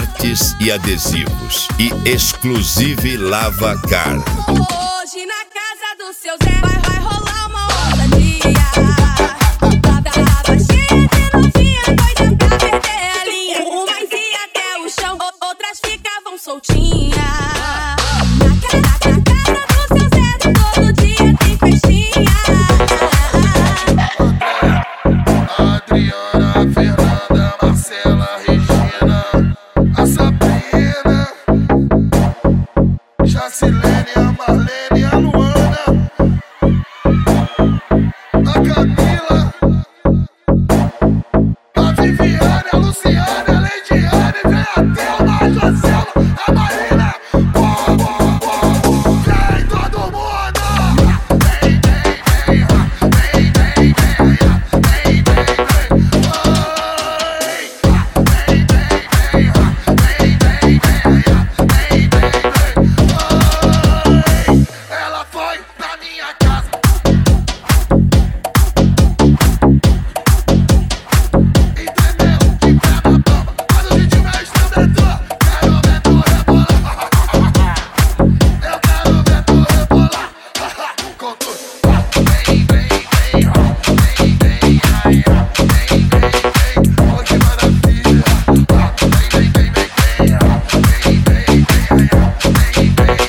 artes e adesivos e Exclusive Lava Car. Hoje na casa do seu Zé vai rolar uma ousadia. Lava cheia de novinha, doida pra perder a linha. Umas ia até o chão, outras ficavam soltinhas. Na casa do seu Zé todo dia tem festinha. Adriana, Fernanda, Marcela, Regina, a Sabrina, Jacilene, a Marlene, a Luana, a Camila, a Viviane, a Luciane, a Leidiane, vem a Thelma, a Joselma, a Marina. Vem todo mundo! Vem, vem, vem, vem, vem, vem, ela foi na minha casa. Entendeu? De pé na bamba, mas o ritmo é estremecedor. Quero ver tu rebolar. Eu quero ver tu rebolar. Com tudo. Vem, vem, vem, vem, vem, ai, vem, vem, vem. Oh, que maravilha. Vem, vem, vem, vem, vem, vem, vem, vem, ai, vem, vem, vem.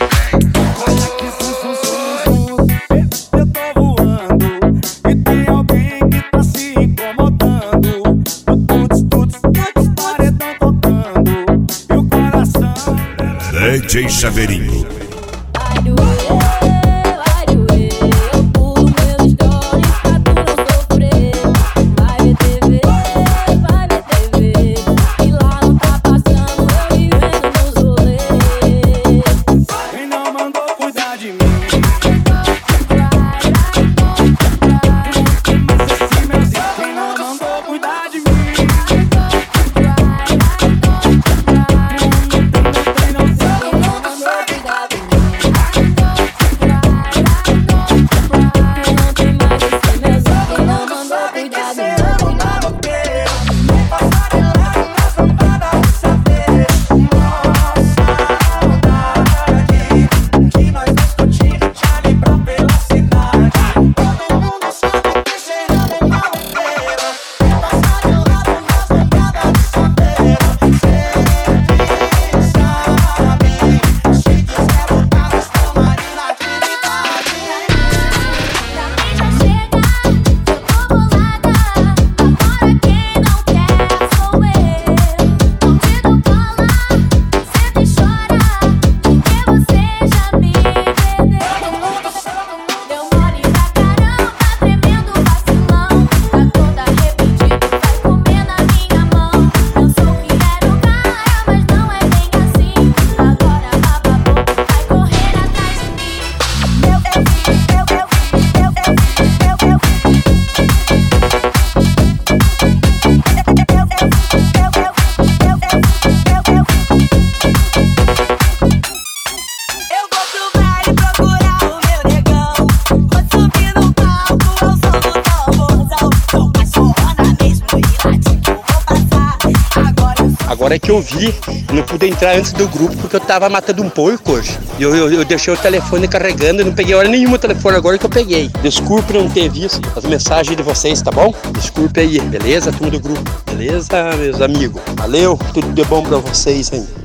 Eu tô voando e tem alguém que tá se incomodando. Todos paredão tocando e o coração. DJ Chaveirinho. Eu pulo meus stories pra tu não sofrer. Vai ver TV, e lá não tá passando eu vivendo meus rolês. Quem não mandou cuidar de mim? Quem não mandou cuidar de mim? Agora é que eu vi, não pude entrar antes do grupo porque eu tava matando um porco hoje. Eu deixei o telefone carregando e não peguei hora nenhuma o telefone, agora que eu peguei. Desculpe não ter visto as mensagens de vocês, tá bom? Desculpe aí, beleza? Turma do grupo, beleza, meus amigos? Valeu, tudo de bom pra vocês aí.